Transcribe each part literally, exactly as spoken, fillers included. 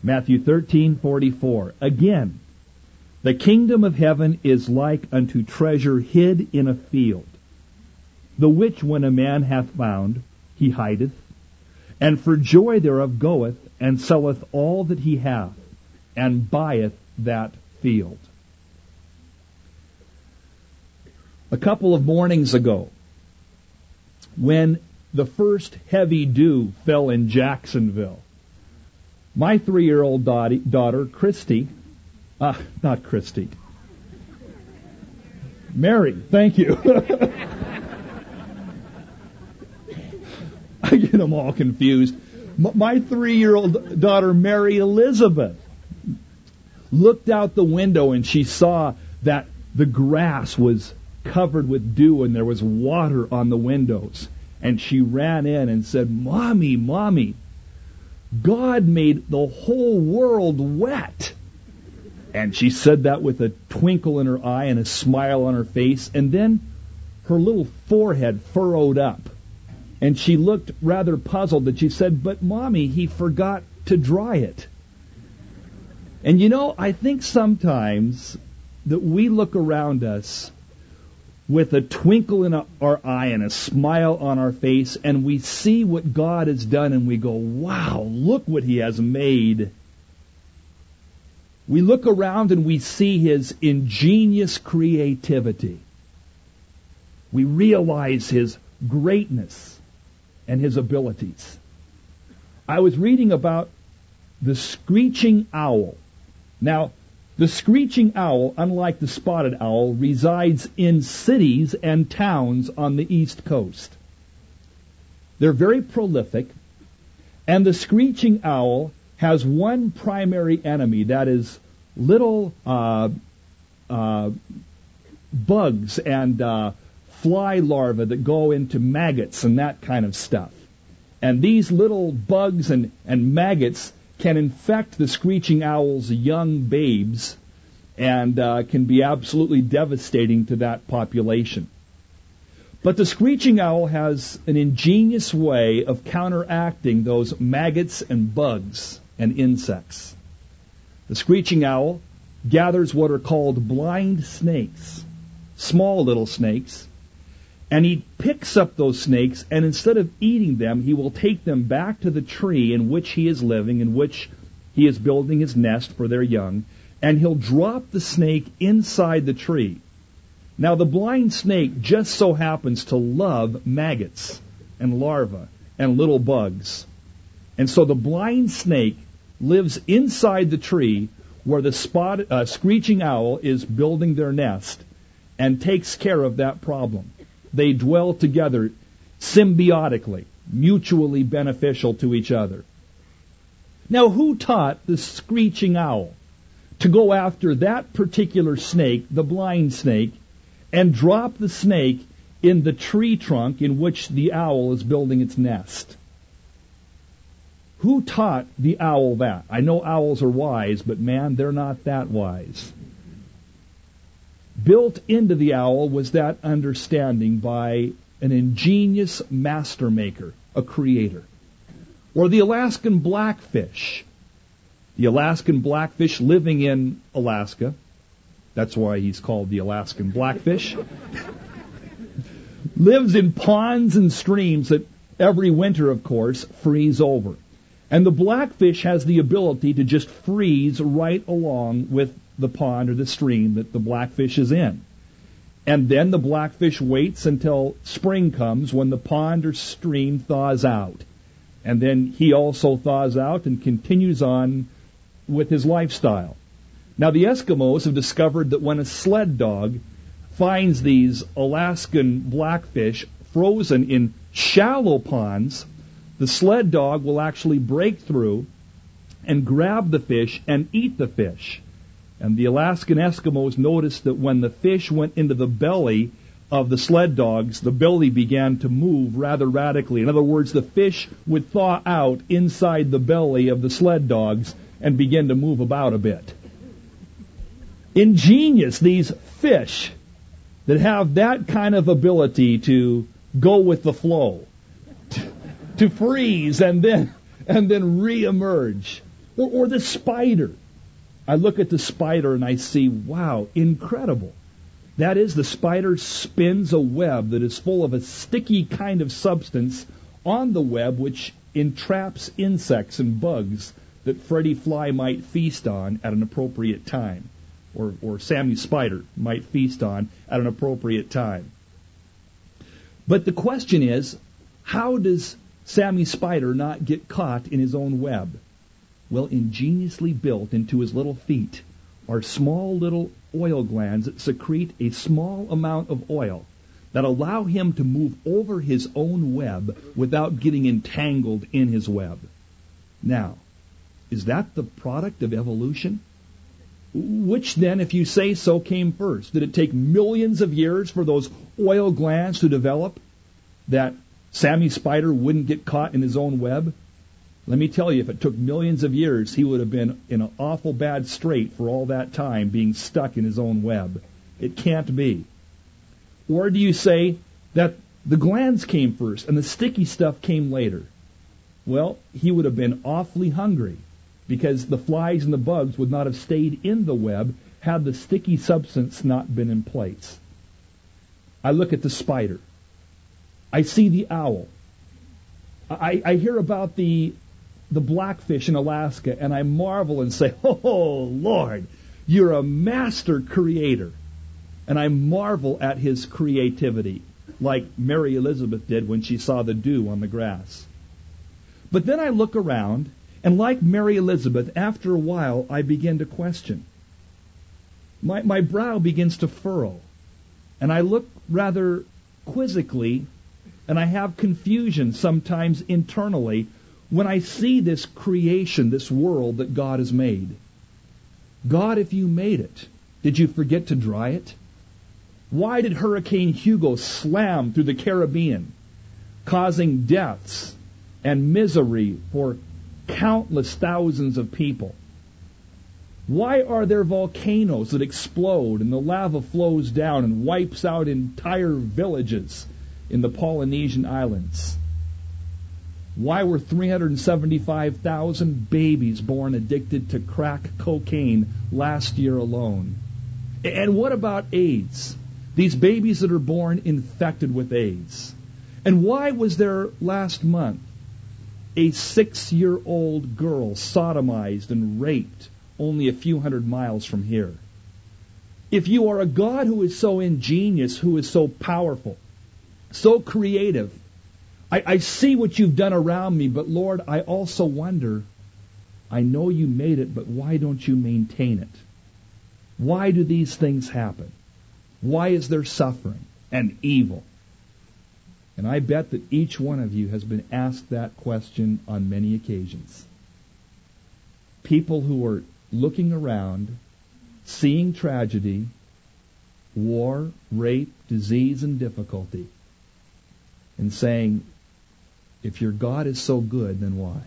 Matthew thirteen forty-four. Again, the kingdom of heaven is like unto treasure hid in a field, the which when a man hath found, he hideth, and for joy thereof goeth, and selleth all that he hath, and buyeth that field. A couple of mornings ago, when the first heavy dew fell in Jacksonville, my three-year-old daughter, Christy, uh, not Christy, Mary, thank you. I get them all confused. My three-year-old daughter, Mary Elizabeth, looked out the window and she saw that the grass was covered with dew and there was water on the windows. And she ran in and said, Mommy, Mommy, God made the whole world wet. And she said that with a twinkle in her eye and a smile on her face. And then her little forehead furrowed up. And she looked rather puzzled. And she said, but Mommy, he forgot to dry it. And you know, I think sometimes that we look around us with a twinkle in our eye and a smile on our face, and we see what God has done, and we go, wow, look what He has made. We look around and we see His ingenious creativity. We realize His greatness and His abilities. I was reading about the screeching owl. Now, the screeching owl, unlike the spotted owl, resides in cities and towns on the East Coast. They're very prolific, and the screeching owl has one primary enemy, that is little uh, uh, bugs and uh, fly larvae that go into maggots and that kind of stuff. And these little bugs and, and maggots can infect the screeching owl's young babes and uh, can be absolutely devastating to that population. But the screeching owl has an ingenious way of counteracting those maggots and bugs and insects. The screeching owl gathers what are called blind snakes, small little snakes, and he picks up those snakes, and instead of eating them, he will take them back to the tree in which he is living, in which he is building his nest for their young, and he'll drop the snake inside the tree. Now, the blind snake just so happens to love maggots and larvae and little bugs. And so the blind snake lives inside the tree where the spot, uh, screeching owl is building their nest and takes care of that problem. They dwell together symbiotically, mutually beneficial to each other. Now, who taught the screeching owl to go after that particular snake, the blind snake, and drop the snake in the tree trunk in which the owl is building its nest? Who taught the owl that? I know owls are wise, but man, they're not that wise. Built into the owl was that understanding by an ingenious master maker, a creator. Or the Alaskan blackfish. The Alaskan blackfish living in Alaska. That's why he's called the Alaskan blackfish. Lives in ponds and streams that every winter, of course, freeze over. And the blackfish has the ability to just freeze right along with the pond or the stream that the blackfish is in. And then the blackfish waits until spring comes when the pond or stream thaws out. And then he also thaws out and continues on with his lifestyle. Now, the Eskimos have discovered that when a sled dog finds these Alaskan blackfish frozen in shallow ponds, the sled dog will actually break through and grab the fish and eat the fish. And the Alaskan Eskimos noticed that when the fish went into the belly of the sled dogs, the belly began to move rather radically. In other words, the fish would thaw out inside the belly of the sled dogs and begin to move about a bit. Ingenious, these fish that have that kind of ability to go with the flow, to, to freeze and then and then reemerge. Or, or the spider. I look at the spider and I see, wow, incredible. That is, the spider spins a web that is full of a sticky kind of substance on the web which entraps insects and bugs that Freddy Fly might feast on at an appropriate time, or, or Sammy Spider might feast on at an appropriate time. But the question is, how does Sammy Spider not get caught in his own web? Well, ingeniously built into his little feet are small little oil glands that secrete a small amount of oil that allow him to move over his own web without getting entangled in his web. Now, is that the product of evolution? Which then, if you say so, came first? Did it take millions of years for those oil glands to develop that Sammy Spider wouldn't get caught in his own web? Let me tell you, if it took millions of years, he would have been in an awful bad strait for all that time being stuck in his own web. It can't be. Or do you say that the glands came first and the sticky stuff came later? Well, he would have been awfully hungry because the flies and the bugs would not have stayed in the web had the sticky substance not been in place. I look at the spider. I see the owl. I, I hear about the the blackfish in Alaska, and I marvel and say, oh, Lord, you're a master creator. And I marvel at his creativity, like Mary Elizabeth did when she saw the dew on the grass. But then I look around, and like Mary Elizabeth, after a while, I begin to question. My, my brow begins to furrow, and I look rather quizzically, and I have confusion sometimes internally when I see this creation, this world that God has made. God, if you made it, did you forget to dry it? Why did Hurricane Hugo slam through the Caribbean, causing deaths and misery for countless thousands of people? Why are there volcanoes that explode and the lava flows down and wipes out entire villages in the Polynesian Islands? Why were three hundred seventy-five thousand babies born addicted to crack cocaine last year alone? And what about AIDS? These babies that are born infected with AIDS. And why was there last month a six-year-old girl sodomized and raped only a few hundred miles from here? If you are a God who is so ingenious, who is so powerful, so creative, I, I see what you've done around me, but Lord, I also wonder, I know you made it, but why don't you maintain it? Why do these things happen? Why is there suffering and evil? And I bet that each one of you has been asked that question on many occasions. People who are looking around, seeing tragedy, war, rape, disease, and difficulty, and saying, if your God is so good, then why?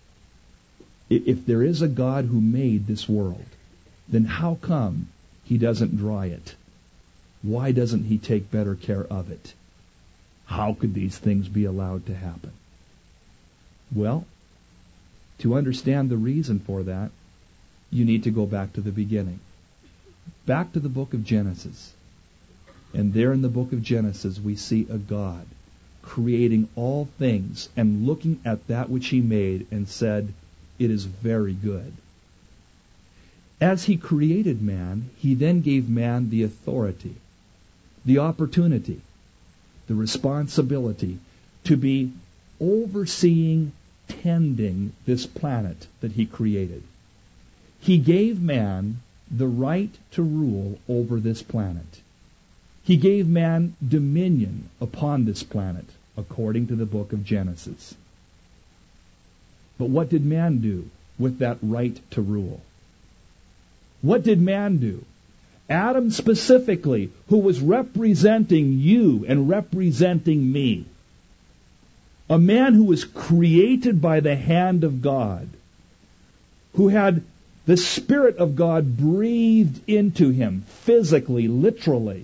If there is a God who made this world, then how come he doesn't dry it? Why doesn't he take better care of it? How could these things be allowed to happen? Well, to understand the reason for that, you need to go back to the beginning. Back to the book of Genesis. And there in the book of Genesis we see a God creating all things and looking at that which he made and said, it is very good. As he created man, he then gave man the authority, the opportunity, the responsibility to be overseeing, tending this planet that he created. He gave man the right to rule over this planet. He gave man dominion upon this planet, according to the book of Genesis. But what did man do with that right to rule? What did man do? Adam specifically, who was representing you and representing me. A man who was created by the hand of God, who had the Spirit of God breathed into him, physically, literally.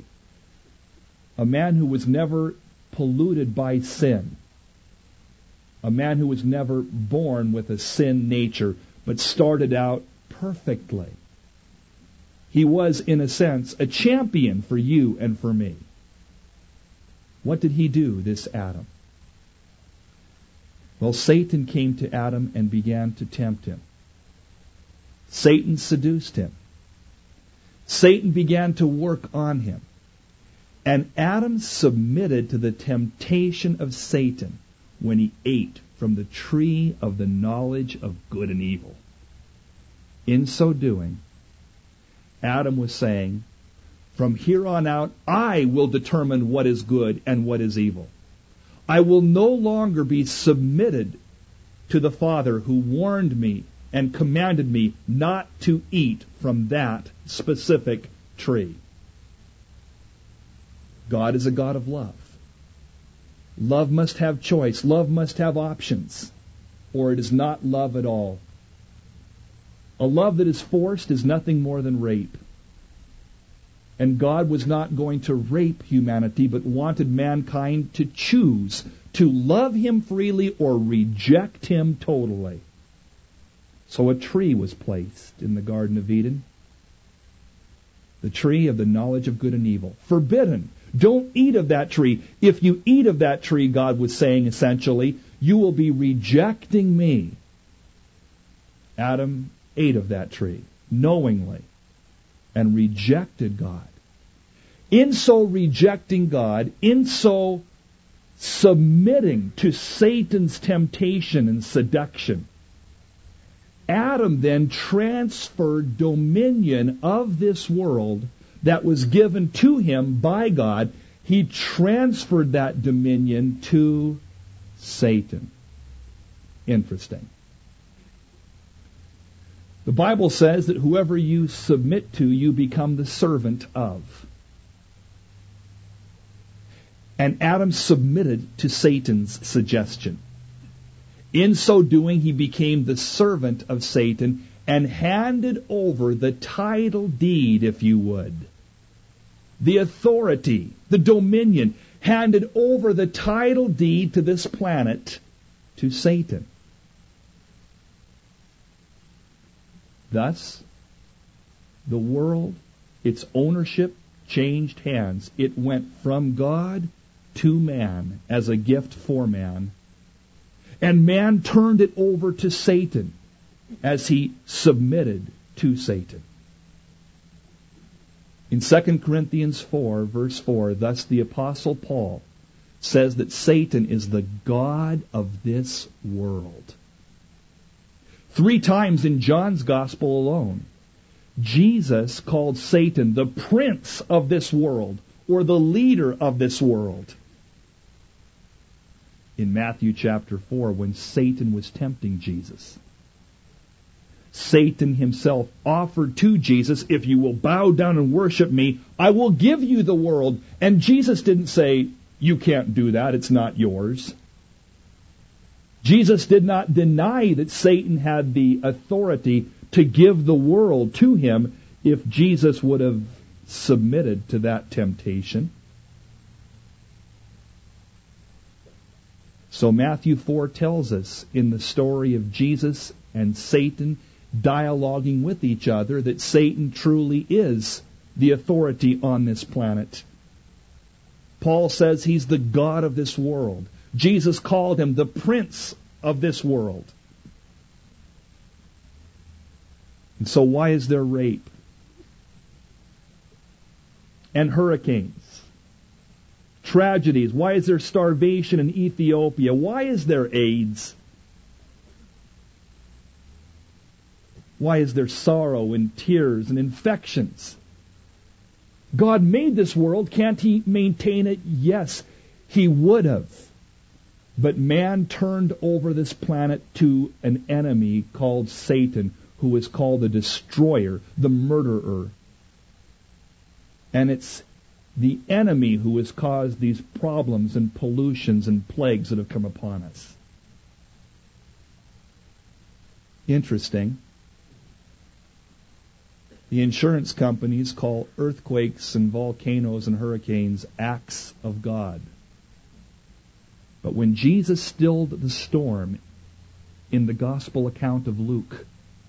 A man who was never polluted by sin. A man who was never born with a sin nature, but started out perfectly. He was, in a sense, a champion for you and for me. What did he do, this Adam? Well, Satan came to Adam and began to tempt him. Satan seduced him. Satan began to work on him. And Adam submitted to the temptation of Satan when he ate from the tree of the knowledge of good and evil. In so doing, Adam was saying, from here on out, I will determine what is good and what is evil. I will no longer be submitted to the Father who warned me and commanded me not to eat from that specific tree. God is a God of love. Love must have choice. Love must have options, or it is not love at all. A love that is forced is nothing more than rape. And God was not going to rape humanity, but wanted mankind to choose to love Him freely or reject Him totally. So a tree was placed in the Garden of Eden. The tree of the knowledge of good and evil. Forbidden. Don't eat of that tree. If you eat of that tree, God was saying essentially, you will be rejecting me. Adam ate of that tree, knowingly, and rejected God. In so rejecting God, in so submitting to Satan's temptation and seduction, Adam then transferred dominion of this world that was given to him by God. He transferred that dominion to Satan. Interesting. The Bible says that whoever you submit to, you become the servant of. And Adam submitted to Satan's suggestion. In so doing, he became the servant of Satan and handed over the title deed, if you would. The authority, the dominion, handed over the title deed to this planet to Satan. Thus, the world, its ownership changed hands. It went from God to man as a gift for man. And man turned it over to Satan as he submitted to Satan. In Second Corinthians four, verse four, thus the Apostle Paul says that Satan is the god of this world. Three times in John's Gospel alone, Jesus called Satan the prince of this world, or the leader of this world. In Matthew chapter four, when Satan was tempting Jesus, Satan himself offered to Jesus, if you will bow down and worship me, I will give you the world. And Jesus didn't say, you can't do that, it's not yours. Jesus did not deny that Satan had the authority to give the world to him if Jesus would have submitted to that temptation. So Matthew four tells us in the story of Jesus and Satan dialoguing with each other that Satan truly is the authority on this planet. Paul says he's the god of this world. Jesus called him the prince of this world. And so why is there rape and hurricanes? Tragedies. Why is there starvation in Ethiopia? Why is there AIDS? Why is there sorrow and tears and infections? God made this world. Can't He maintain it? Yes, He would have. But man turned over this planet to an enemy called Satan, who is called the destroyer, the murderer. And it's the enemy who has caused these problems and pollutions and plagues that have come upon us. Interesting. The insurance companies call earthquakes and volcanoes and hurricanes acts of God. But when Jesus stilled the storm in the gospel account of Luke,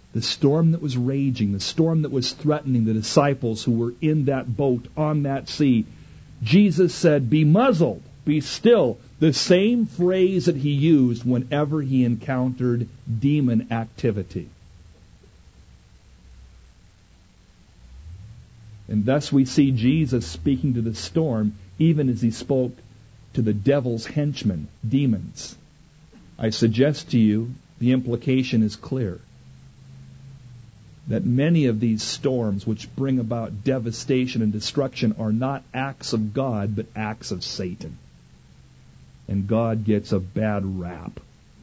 the storm that was raging, the storm that was threatening the disciples who were in that boat on that sea, Jesus said, "Be muzzled, be still." The same phrase that he used whenever he encountered demon activity. And thus we see Jesus speaking to the storm even as he spoke to the devil's henchmen, demons. I suggest to you the implication is clear. That many of these storms which bring about devastation and destruction are not acts of God, but acts of Satan. And God gets a bad rap.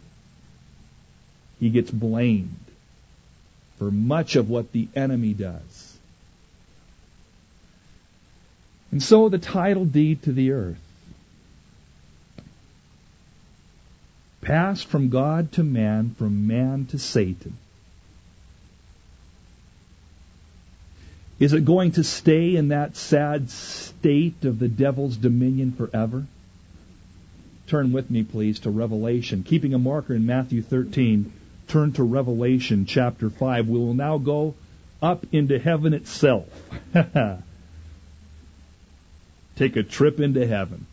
He gets blamed for much of what the enemy does. And so the title deed to the earth passed from God to man, from man to Satan. Is it going to stay in that sad state of the devil's dominion forever? Turn with me, please, to Revelation. Keeping a marker in Matthew thirteen, turn to Revelation chapter five. We will now go up into heaven itself. Take a trip into heaven.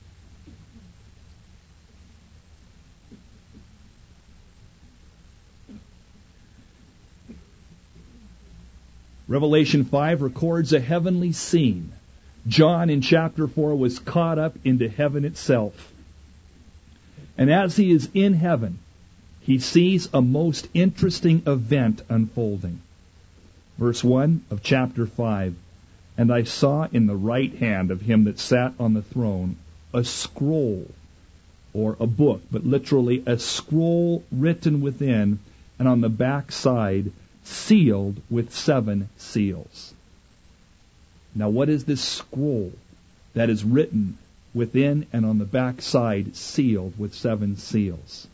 Revelation five records a heavenly scene. John in chapter four was caught up into heaven itself. And as he is in heaven, he sees a most interesting event unfolding. Verse one of chapter five. And I saw in the right hand of him that sat on the throne a scroll, or a book, but literally a scroll written within, and on the back side sealed with seven seals. Now what is this scroll that is written within and on the back side sealed with seven seals?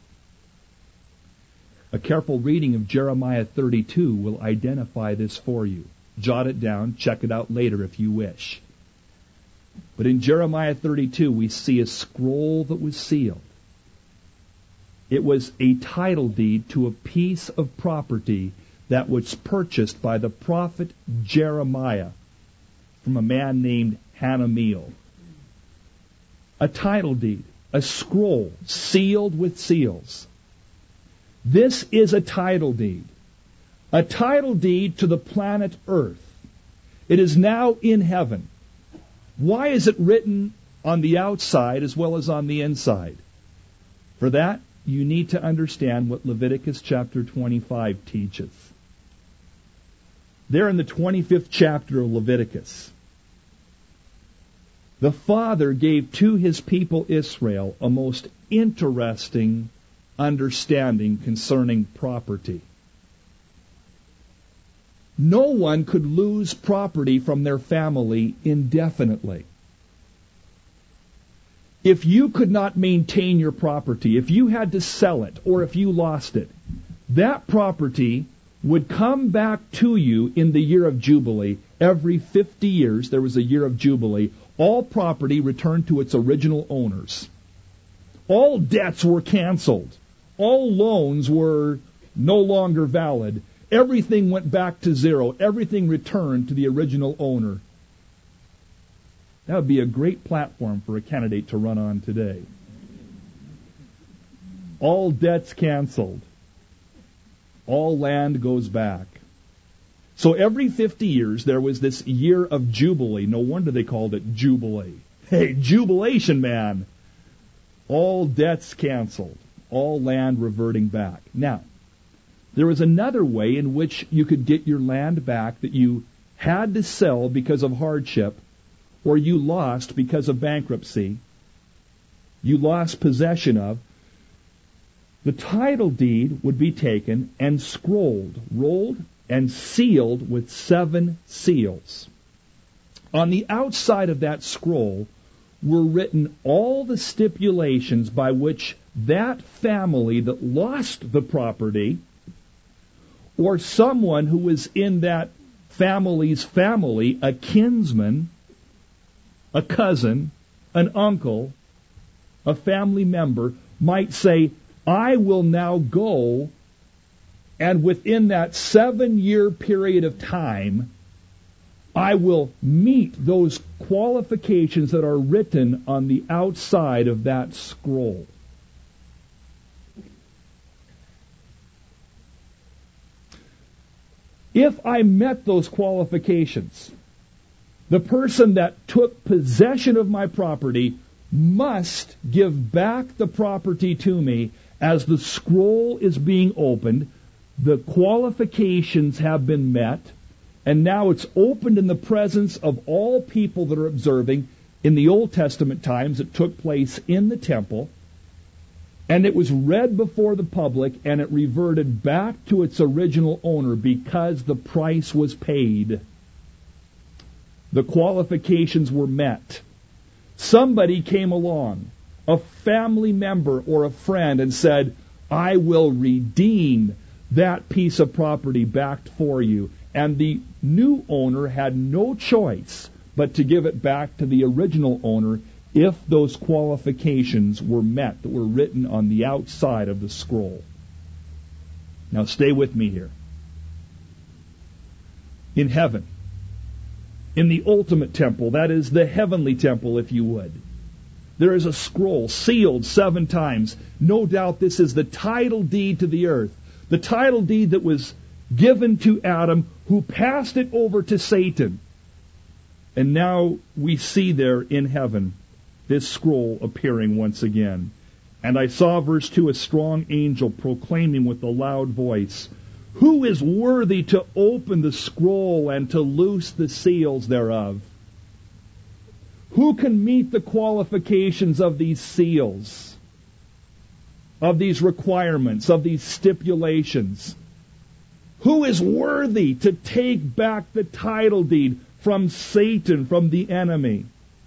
A careful reading of Jeremiah thirty-two will identify this for you. Jot it down, check it out later if you wish. But in Jeremiah thirty-two we see a scroll that was sealed. It was a title deed to a piece of property that was purchased by the prophet Jeremiah from a man named Hanamiel. A title deed, a scroll sealed with seals. This is a title deed. A title deed to the planet Earth. It is now in heaven. Why is it written on the outside as well as on the inside? For that, you need to understand what Leviticus chapter twenty-five teaches. There in the twenty-fifth chapter of Leviticus, the Father gave to his people Israel a most interesting understanding concerning property. No one could lose property from their family indefinitely. If you could not maintain your property, if you had to sell it, or if you lost it, that property would come back to you in the year of Jubilee. Every fifty years there was a year of Jubilee. All property returned to its original owners. All debts were canceled. All loans were no longer valid. Everything went back to zero. Everything returned to the original owner. That would be a great platform for a candidate to run on today. All debts canceled. All land goes back. So every fifty years there was this year of Jubilee. No wonder they called it Jubilee. Hey, jubilation, man. All debts canceled. All land reverting back. Now, there was another way in which you could get your land back that you had to sell because of hardship, or you lost because of bankruptcy. You lost possession of. The title deed would be taken and scrolled, rolled, and sealed with seven seals. On the outside of that scroll were written all the stipulations by which that family that lost the property, or someone who was in that family's family, a kinsman, a cousin, an uncle, a family member, might say, I will now go And within that seven-year period of time, I will meet those qualifications that are written on the outside of that scroll. If I met those qualifications, the person that took possession of my property must give back the property to me as the scroll is being opened. The qualifications have been met, and now it's opened in the presence of all people that are observing. In the Old Testament times, it took place in the temple, and it was read before the public, and it reverted back to its original owner because the price was paid. The qualifications were met. Somebody came along, a family member or a friend, and said, I will redeem that piece of property back for you. And the new owner had no choice but to give it back to the original owner if those qualifications were met that were written on the outside of the scroll. Now stay with me here. In heaven, in the ultimate temple, that is the heavenly temple, if you would, there is a scroll sealed seven times. No doubt this is the title deed to the earth, the title deed that was given to Adam, who passed it over to Satan. And now we see there in heaven this scroll appearing once again. And I saw, verse two, a strong angel proclaiming with a loud voice, who is worthy to open the scroll and to loose the seals thereof? Who can meet the qualifications of these seals, of these requirements, of these stipulations? Who is worthy to take back the title deed from Satan, from the enemy?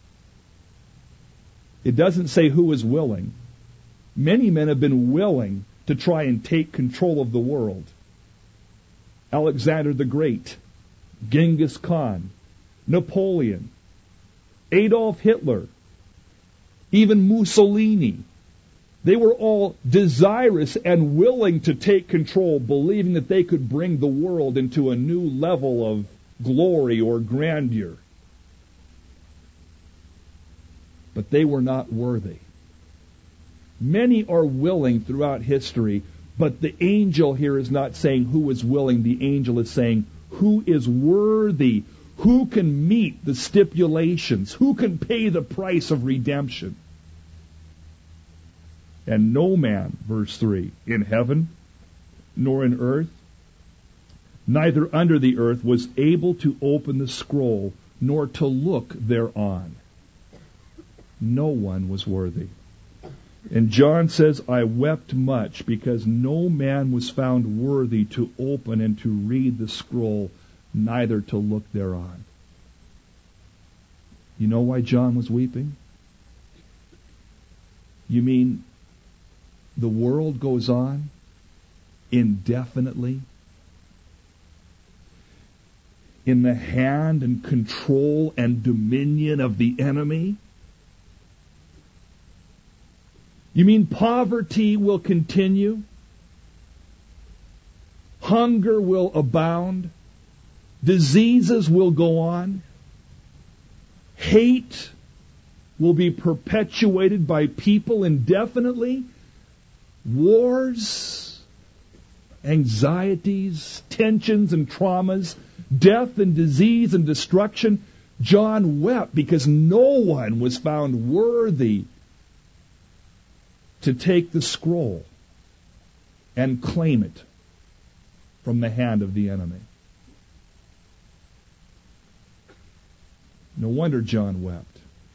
It doesn't say who is willing. Many men have been willing to try and take control of the world. Alexander the Great, Genghis Khan, Napoleon, Adolf Hitler, even Mussolini. They were all desirous and willing to take control, believing that they could bring the world into a new level of glory or grandeur. But they were not worthy. Many are willing throughout history, but the angel here is not saying who is willing. The angel is saying who is worthy, who can meet the stipulations, who can pay the price of redemption. And no man, verse three, in heaven, nor in earth, neither under the earth, was able to open the scroll, nor to look thereon. No one was worthy. And John says, I wept much because no man was found worthy to open and to read the scroll, neither to look thereon. You know why John was weeping? You mean the world goes on indefinitely in the hand and control and dominion of the enemy? You mean poverty will continue? Hunger will abound? Diseases will go on? Hate will be perpetuated by people indefinitely? Wars, anxieties, tensions and traumas, death and disease and destruction. John wept because no one was found worthy to take the scroll and claim it from the hand of the enemy. No wonder John wept.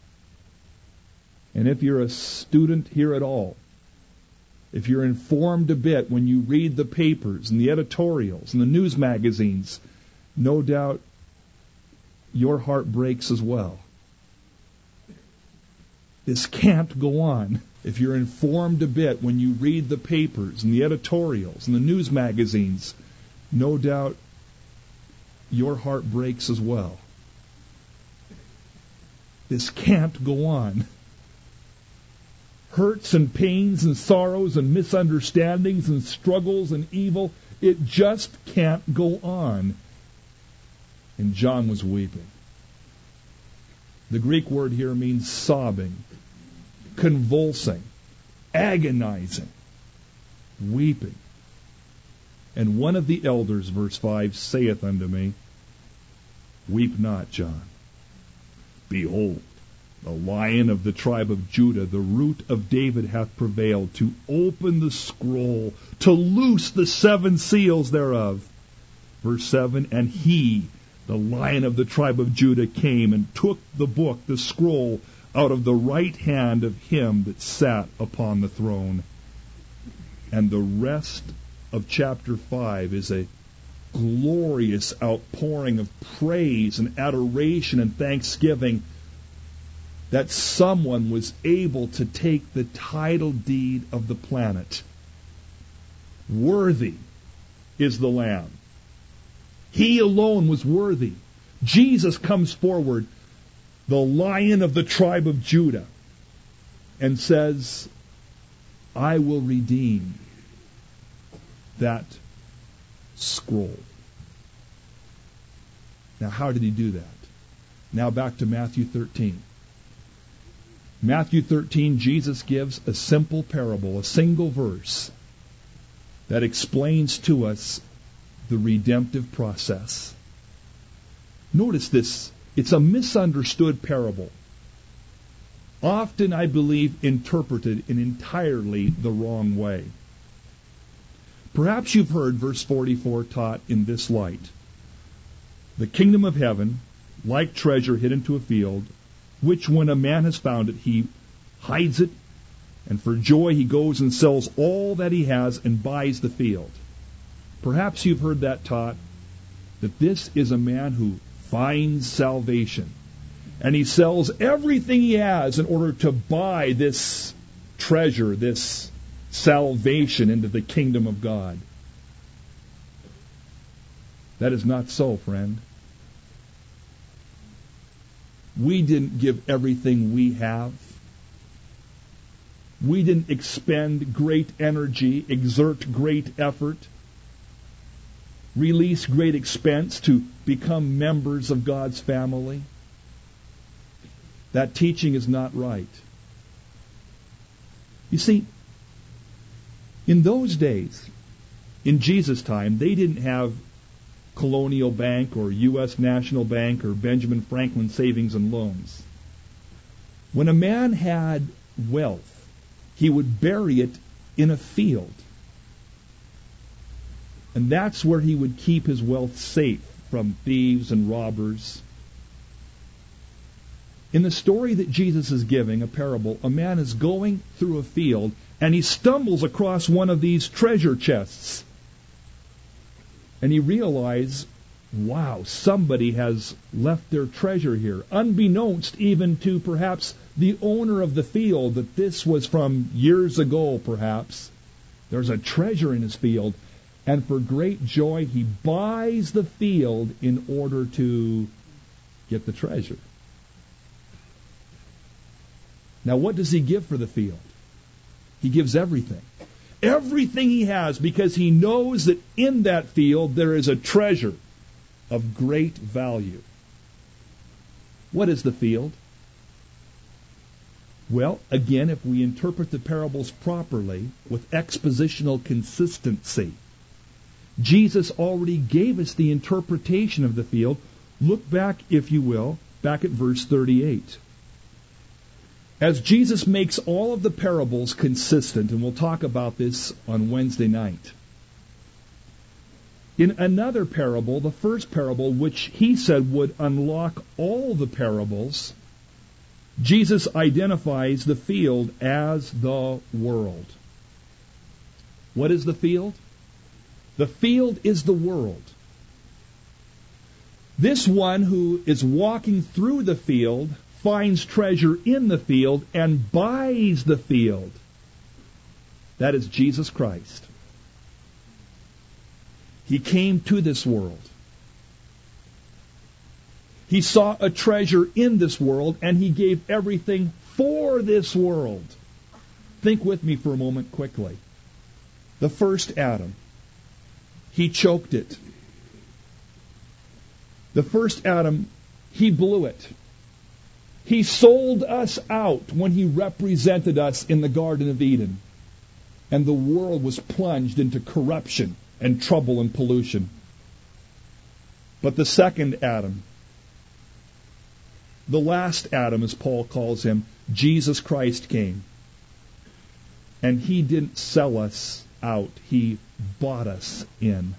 And if you're a student here at all, if you're informed a bit when you read the papers and the editorials and the news magazines, no doubt your heart breaks as well. This can't go on. If you're informed a bit when you read the papers and the editorials and the news magazines, no doubt your heart breaks as well. This can't go on. Hurts and pains and sorrows and misunderstandings and struggles and evil, It just can't go on. And John was weeping. The Greek word here means sobbing, convulsing, agonizing, weeping. And one of the elders, verse five, saith unto me, Weep not, John. Behold, the Lion of the tribe of Judah, the root of David, hath prevailed to open the scroll, to loose the seven seals thereof. Verse seven, and he, the Lion of the tribe of Judah, came and took the book, the scroll, out of the right hand of him that sat upon the throne. And the rest of chapter five is a glorious outpouring of praise and adoration and thanksgiving that someone was able to take the title deed of the planet. Worthy is the Lamb. He alone was worthy. Jesus comes forward, the Lion of the tribe of Judah, and says, I will redeem that scroll. Now, how did he do that? Now back to Matthew thirteen. Matthew thirteen, Jesus gives a simple parable, a single verse, that explains to us the redemptive process. Notice this. It's a misunderstood parable. Often, I believe, interpreted in entirely the wrong way. Perhaps you've heard verse forty-four taught in this light. The kingdom of heaven, like treasure hid into a field, which when a man has found it, he hides it, and for joy he goes and sells all that he has and buys the field. Perhaps you've heard that taught, that this is a man who finds salvation, and he sells everything he has in order to buy this treasure, this salvation into the kingdom of God. That is not so, friend. We didn't give everything we have. We didn't expend great energy, exert great effort, release great expense to become members of God's family. That teaching is not right. You see, in those days, in Jesus' time, they didn't have Colonial Bank or U S National Bank or Benjamin Franklin Savings and Loans. When a man had wealth, he would bury it in a field. And that's where he would keep his wealth safe from thieves and robbers. In the story that Jesus is giving, a parable, a man is going through a field and he stumbles across one of these treasure chests. And he realized, wow, somebody has left their treasure here, unbeknownst even to perhaps the owner of the field, that this was from years ago, perhaps. There's a treasure in his field. And for great joy, he buys the field in order to get the treasure. Now, what does he give for the field? He gives everything. Everything he has, because he knows that in that field there is a treasure of great value. What is the field? Well, again, if we interpret the parables properly with expositional consistency, Jesus already gave us the interpretation of the field. Look back, if you will, back at verse thirty-eight. As Jesus makes all of the parables consistent, and we'll talk about this on Wednesday night. In another parable, the first parable, which he said would unlock all the parables, Jesus identifies the field as the world. What is the field? The field is the world. This one who is walking through the field finds treasure in the field and buys the field. That is Jesus Christ. He came to this world. He saw a treasure in this world, and he gave everything for this world. Think with me for a moment quickly. The first Adam. He choked it. The first Adam, he blew it. He sold us out when he represented us in the Garden of Eden. And the world was plunged into corruption and trouble and pollution. But the second Adam, the last Adam, as Paul calls him, Jesus Christ came. And he didn't sell us out. He bought us in.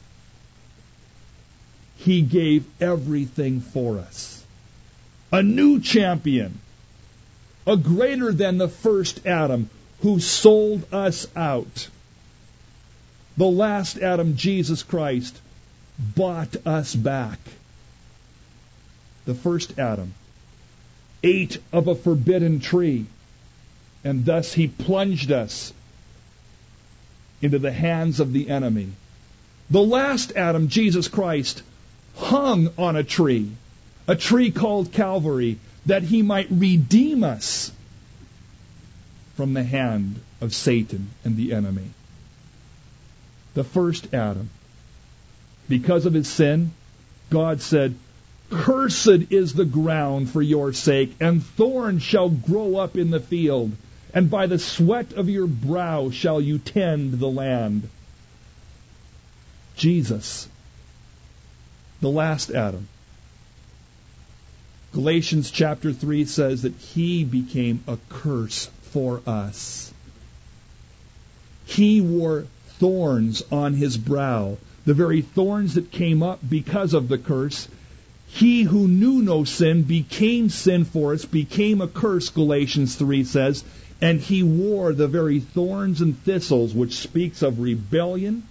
He gave everything for us. A new champion, a greater than the first Adam, who sold us out. The last Adam, Jesus Christ, bought us back. The first Adam ate of a forbidden tree, and thus he plunged us into the hands of the enemy. The last Adam, Jesus Christ, hung on a tree, a tree called Calvary, that he might redeem us from the hand of Satan and the enemy. The first Adam, because of his sin, God said, "Cursed is the ground for your sake, and thorns shall grow up in the field, and by the sweat of your brow shall you tend the land." Jesus, the last Adam. Galatians chapter three says that he became a curse for us. He wore thorns on his brow, the very thorns that came up because of the curse. He who knew no sin became sin for us, became a curse, Galatians three says, and he wore the very thorns and thistles, which speaks of rebellion.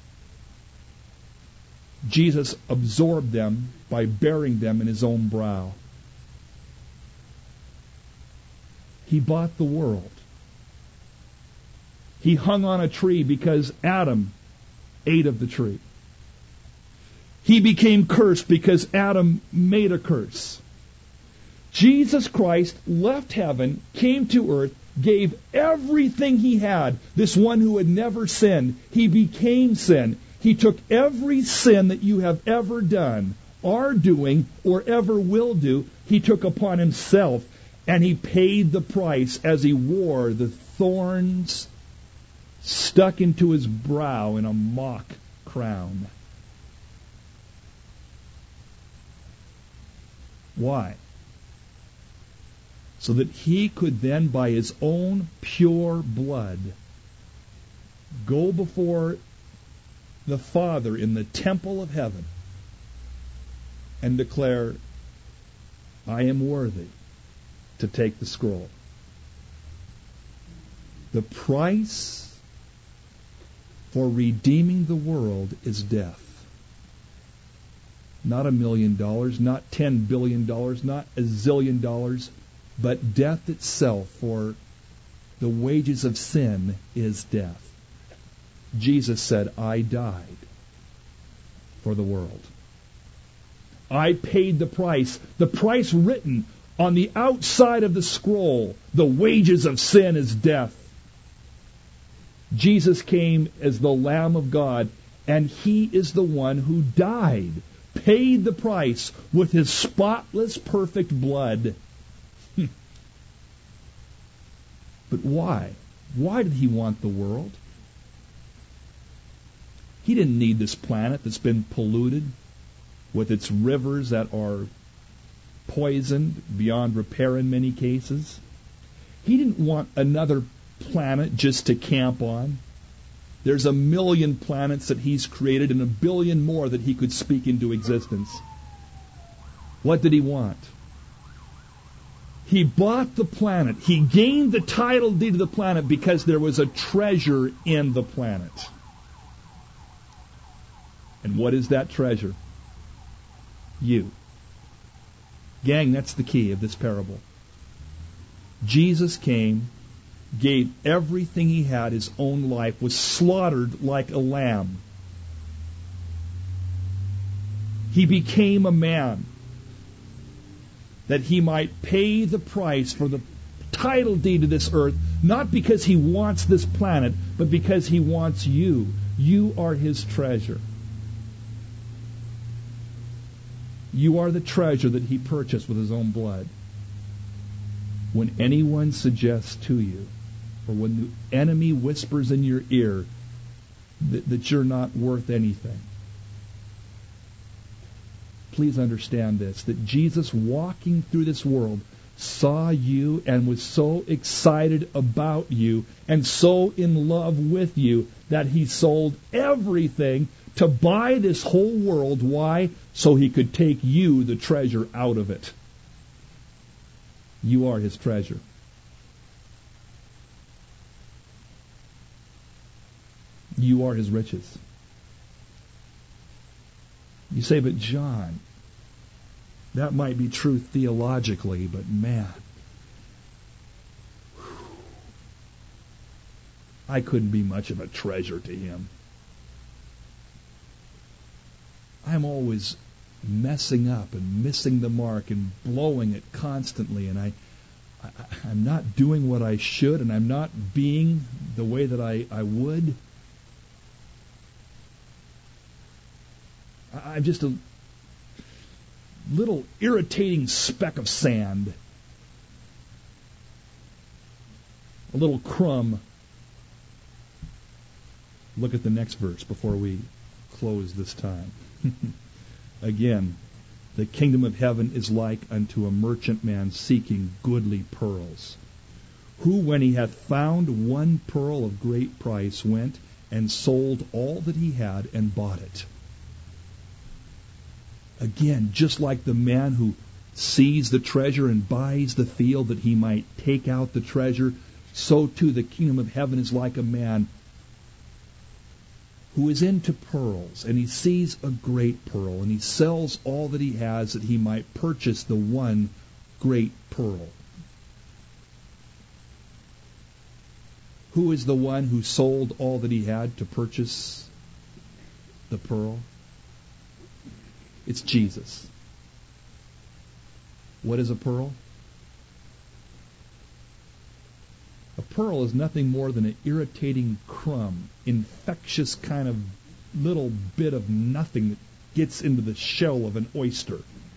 Jesus absorbed them by bearing them in his own brow. He bought the world. He hung on a tree because Adam ate of the tree. He became cursed because Adam made a curse. Jesus Christ left heaven, came to earth, gave everything he had. This one who had never sinned, he became sin. He took every sin that you have ever done, are doing, or ever will do, he took upon himself, and he paid the price as he wore the thorns stuck into his brow in a mock crown. Why? So that he could then, by his own pure blood, go before the Father in the temple of heaven and declare, "I am worthy to take the scroll." The price for redeeming the world is death. Not a million dollars, not ten billion dollars, not a zillion dollars, but death itself, for the wages of sin is death. Jesus said, "I died for the world. I paid the price, the price written on the outside of the scroll. The wages of sin is death." Jesus came as the Lamb of God, and he is the one who died, paid the price with his spotless, perfect blood. But why? Why did he want the world? He didn't need this planet that's been polluted with its rivers that are poisoned beyond repair in many cases. He didn't want another planet just to camp on. There's a million planets that he's created and a billion more that he could speak into existence. What did he want? He bought the planet. He gained the title deed of the planet because there was a treasure in the planet. And what is that treasure? You. Gang, that's the key of this parable. Jesus came, gave everything he had, his own life, was slaughtered like a lamb. He became a man that he might pay the price for the title deed to this earth, not because he wants this planet, but because he wants you. You are his treasure. You are the treasure that he purchased with his own blood. When anyone suggests to you, or when the enemy whispers in your ear that, that you're not worth anything, please understand this, that Jesus walking through this world saw you and was so excited about you and so in love with you that he sold everything to buy this whole world. Why? So he could take you, the treasure, out of it. You are his treasure. You are his riches. You say, but John, that might be true theologically, but man, I couldn't be much of a treasure to him. I'm always messing up and missing the mark and blowing it constantly, and I, I, I'm not doing what I should, and I'm not being the way that I, I would. I, I'm just a little irritating speck of sand, a little crumb. Look at the next verse before we close this time. Again, the kingdom of heaven is like unto a merchantman seeking goodly pearls, who, when he hath found one pearl of great price, went and sold all that he had and bought it. Again, just like the man who sees the treasure and buys the field that he might take out the treasure, so too the kingdom of heaven is like a man who is into pearls, and he sees a great pearl, and he sells all that he has that he might purchase the one great pearl. Who is the one who sold all that he had to purchase the pearl? It's Jesus. What is a pearl? A pearl is nothing more than an irritating crumb, infectious kind of little bit of nothing that gets into the shell of an oyster.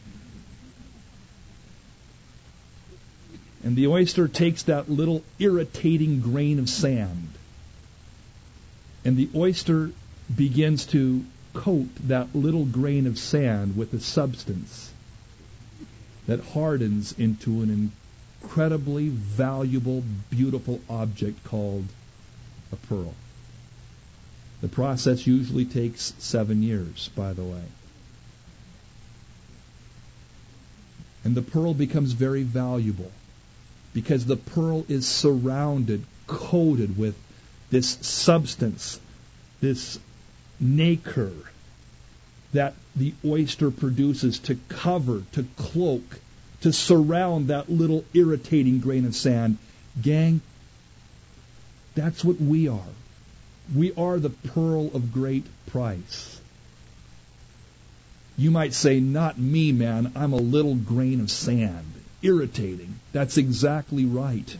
And the oyster takes that little irritating grain of sand, and the oyster begins to coat that little grain of sand with a substance that hardens into an incredibly valuable, beautiful object called a pearl. The process usually takes seven years, by the way. And the pearl becomes very valuable because the pearl is surrounded, coated with this substance, this nacre that the oyster produces to cover, to cloak, to surround that little irritating grain of sand. Gang, that's what we are. We are the pearl of great price. You might say, not me, man. I'm a little grain of sand. Irritating. That's exactly right.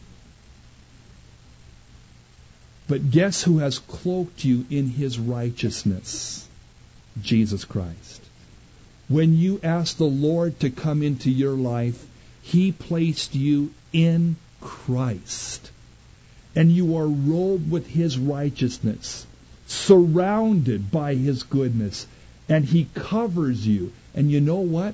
But guess who has cloaked you in his righteousness? Jesus Christ. When you asked the Lord to come into your life, he placed you in Christ. And you are robed with his righteousness, surrounded by his goodness, and he covers you. And you know what?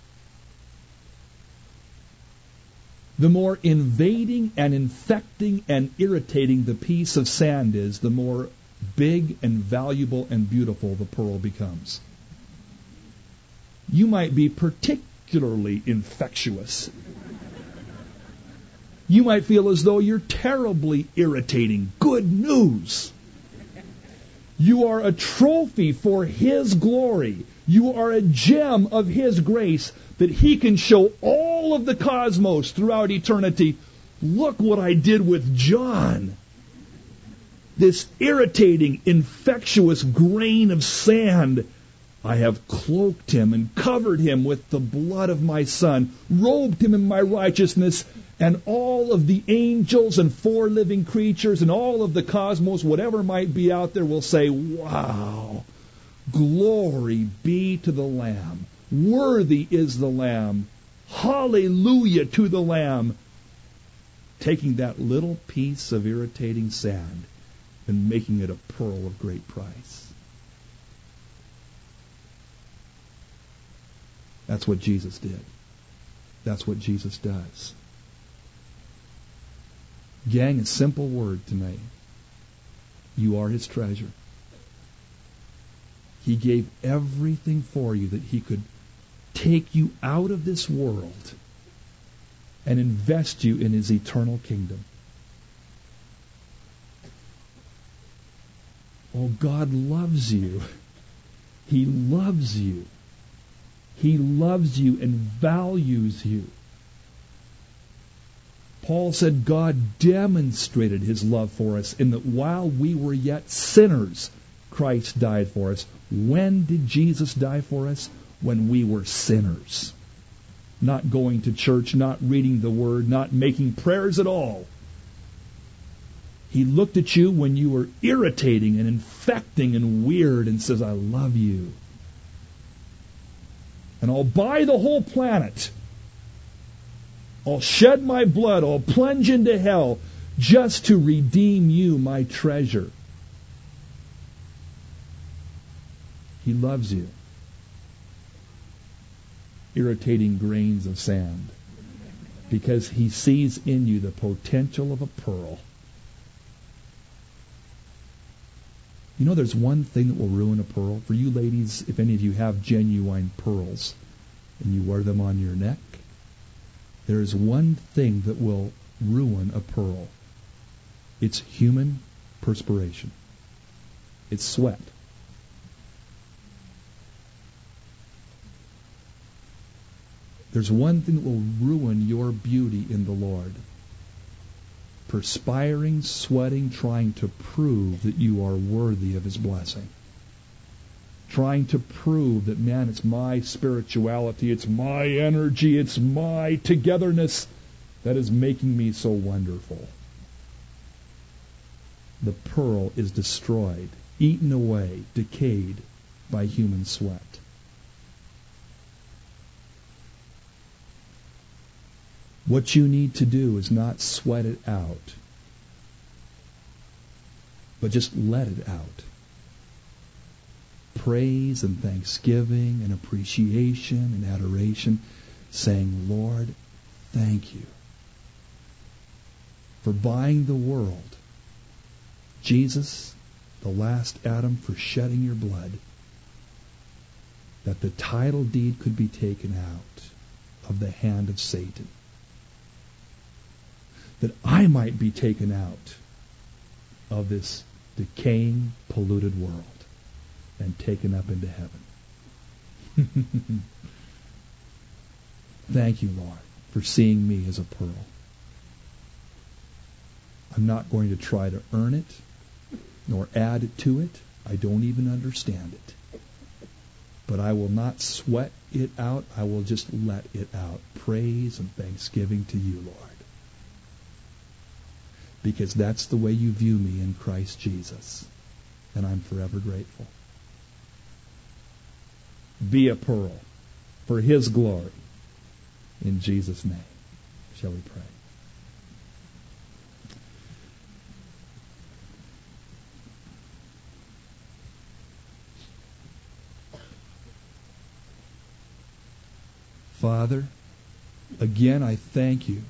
The more invading and infecting and irritating the piece of sand is, the more big and valuable and beautiful the pearl becomes. You might be particularly infectious. You might feel as though you're terribly irritating. Good news. You are a trophy for his glory. You are a gem of his grace that he can show all of the cosmos throughout eternity. Look what I did with John. This irritating, infectious grain of sand. I have cloaked him and covered him with the blood of my Son, robed him in my righteousness, and all of the angels and four living creatures and all of the cosmos, whatever might be out there, will say, wow, glory be to the Lamb. Worthy is the Lamb. Hallelujah to the Lamb. Taking that little piece of irritating sand and making it a pearl of great price. That's what Jesus did. That's what Jesus does. Gang, a simple word tonight. You are His treasure. He gave everything for you that He could take you out of this world and invest you in His eternal kingdom. Oh, God loves you. He loves you. He loves you and values you. Paul said God demonstrated His love for us in that while we were yet sinners, Christ died for us. When did Jesus die for us? When we were sinners. Not going to church, not reading the Word, not making prayers at all. He looked at you when you were irritating and infecting and weird and says, I love you. And I'll buy the whole planet. I'll shed my blood. I'll plunge into hell just to redeem you, my treasure. He loves you. Irritating grains of sand. Because He sees in you the potential of a pearl. You know there's one thing that will ruin a pearl. For you ladies, if any of you have genuine pearls and you wear them on your neck, there is one thing that will ruin a pearl. It's human perspiration. It's sweat. There's one thing that will ruin your beauty in the Lord. Perspiring, sweating, trying to prove that you are worthy of His blessing. Trying to prove that, man, it's my spirituality, it's my energy, it's my togetherness that is making me so wonderful. The pearl is destroyed, eaten away, decayed by human sweat. What you need to do is not sweat it out, but just let it out. Praise and thanksgiving and appreciation and adoration, saying, Lord, thank you for buying the world. Jesus, the last Adam, for shedding your blood, that the title deed could be taken out of the hand of Satan. That I might be taken out of this decaying, polluted world and taken up into heaven. Thank you, Lord, for seeing me as a pearl. I'm not going to try to earn it, nor add to it. I don't even understand it. But I will not sweat it out. I will just let it out. Praise and thanksgiving to you, Lord. Because that's the way you view me in Christ Jesus. And I'm forever grateful. Be a pearl for His glory. In Jesus' name, shall we pray. Father, again I thank you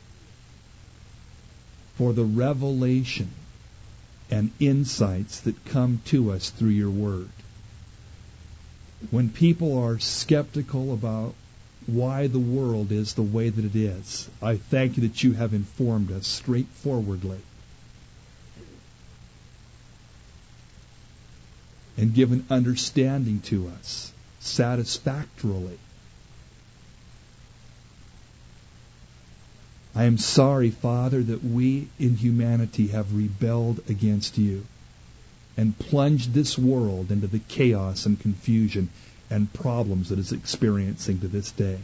for the revelation and insights that come to us through your word. When people are skeptical about why the world is the way that it is, I thank you that you have informed us straightforwardly and given understanding to us satisfactorily. I am sorry, Father, that we in humanity have rebelled against you and plunged this world into the chaos and confusion and problems that it's experiencing to this day.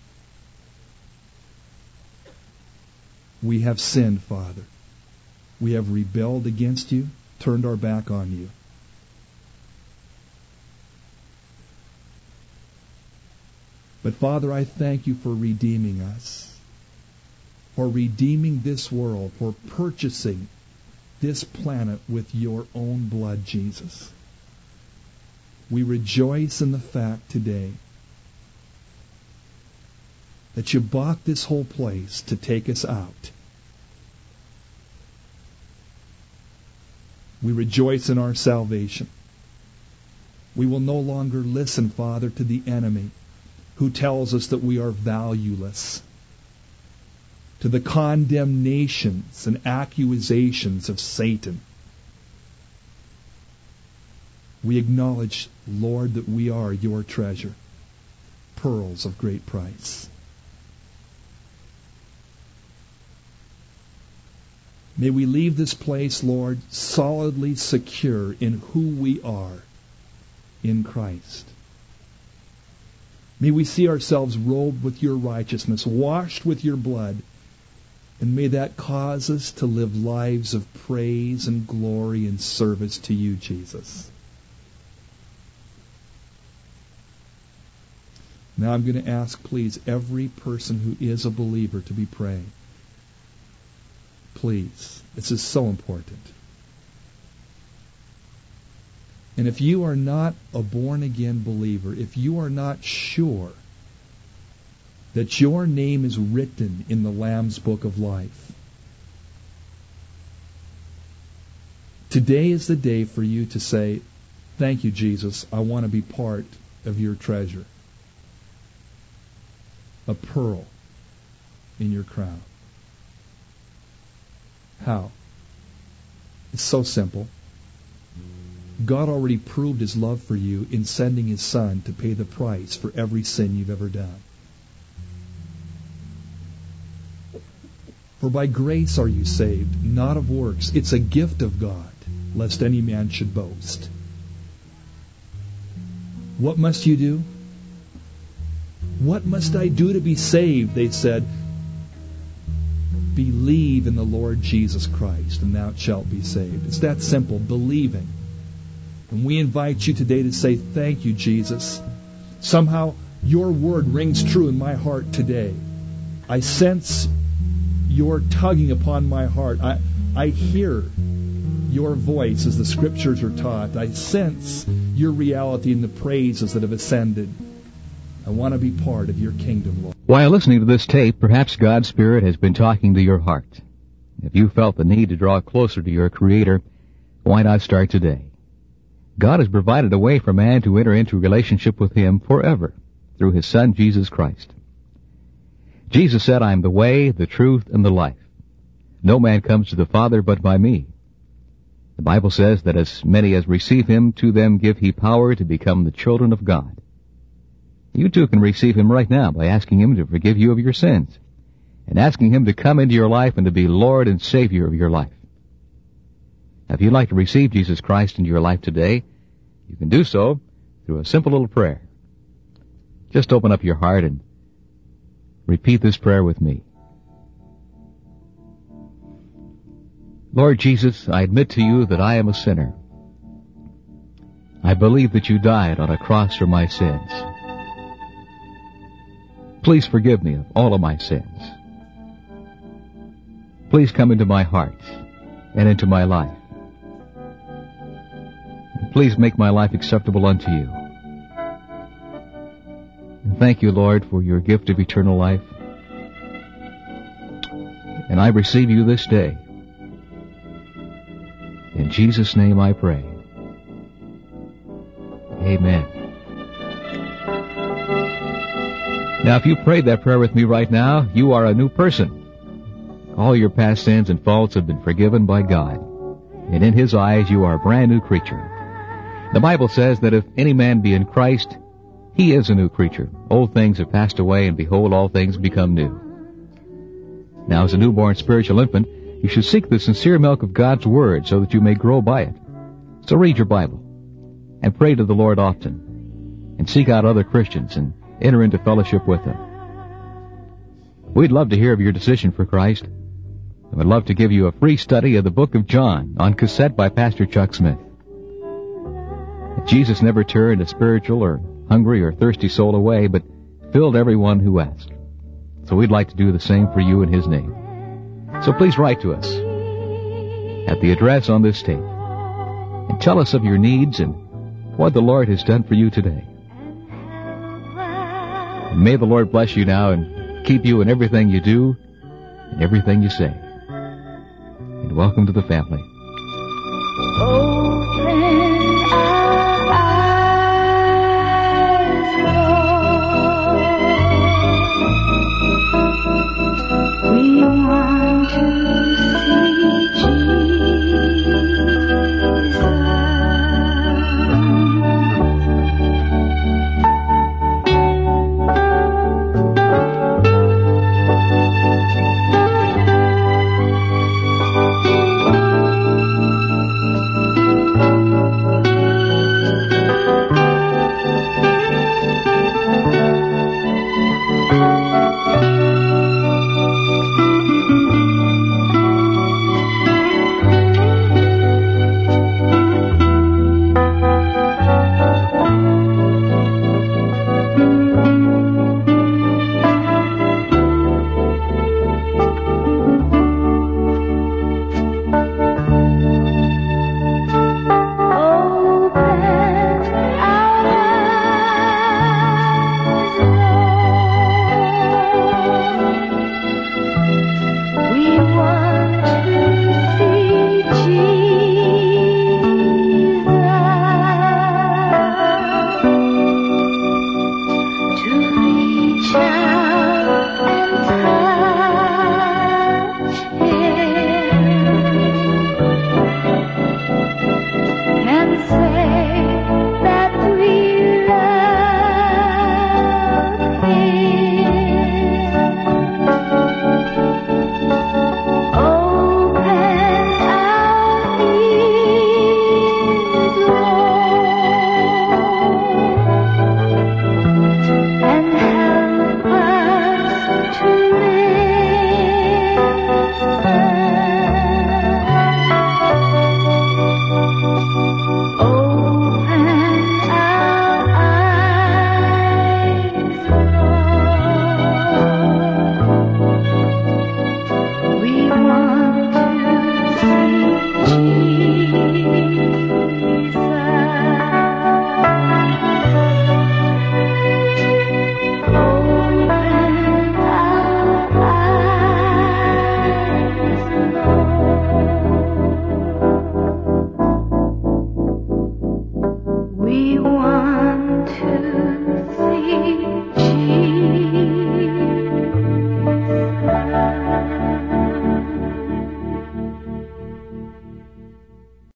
We have sinned, Father. We have rebelled against you, turned our back on you. But Father, I thank you for redeeming us, for redeeming this world, for purchasing this planet with your own blood, Jesus. We rejoice in the fact today that you bought this whole place to take us out. We rejoice in our salvation. We will no longer listen, Father, to the enemy who tells us that we are valueless, to the condemnations and accusations of Satan. We acknowledge, Lord, that we are your treasure, pearls of great price. May we leave this place, Lord, solidly secure in who we are in Christ. May we see ourselves robed with your righteousness, washed with your blood, and may that cause us to live lives of praise and glory and service to you, Jesus. Now I'm going to ask, please, every person who is a believer to be praying. Please. This is so important. And if you are not a born-again believer, if you are not sure that your name is written in the Lamb's Book of Life, today is the day for you to say, thank you, Jesus, I want to be part of your treasure. A pearl in your crown. How? It's so simple. God already proved his love for you in sending his Son to pay the price for every sin you've ever done. For by grace are you saved, not of works. It's a gift of God, lest any man should boast. What must you do? What must I do to be saved? They said, believe in the Lord Jesus Christ, and thou shalt be saved. It's that simple, believing. And we invite you today to say, thank you, Jesus. Somehow your word rings true in my heart today. I sense your tugging upon my heart. I, I hear your voice as the Scriptures are taught. I sense your reality in the praises that have ascended. I want to be part of your kingdom, Lord. While listening to this tape, perhaps God's Spirit has been talking to your heart. If you felt the need to draw closer to your Creator, why not start today? God has provided a way for man to enter into a relationship with him forever through his Son, Jesus Christ. Jesus said, I am the way, the truth, and the life. No man comes to the Father but by me. The Bible says that as many as receive him, to them give he power to become the children of God. You too can receive him right now by asking him to forgive you of your sins and asking him to come into your life and to be Lord and Savior of your life. Now, if you'd like to receive Jesus Christ into your life today, you can do so through a simple little prayer. Just open up your heart and repeat this prayer with me. Lord Jesus, I admit to you that I am a sinner. I believe that you died on a cross for my sins. Please forgive me of all of my sins. Please come into my heart and into my life. And please make my life acceptable unto you. And thank you, Lord, for your gift of eternal life. And I receive you this day. In Jesus' name I pray. Amen. Now, if you prayed that prayer with me right now, you are a new person. All your past sins and faults have been forgiven by God. And in his eyes, you are a brand new creature. The Bible says that if any man be in Christ, he is a new creature. Old things have passed away, and behold, all things become new. Now, as a newborn spiritual infant, you should seek the sincere milk of God's Word so that you may grow by it. So read your Bible, and pray to the Lord often, and seek out other Christians, and enter into fellowship with them. We'd love to hear of your decision for Christ, and would love to give you a free study of the book of John on cassette by Pastor Chuck Smith. Jesus never turned a spiritual or hungry or thirsty soul away, but filled everyone who asked. So we'd like to do the same for you in His name. So please write to us at the address on this tape and tell us of your needs and what the Lord has done for you today. And may the Lord bless you now and keep you in everything you do and everything you say. And welcome to the family.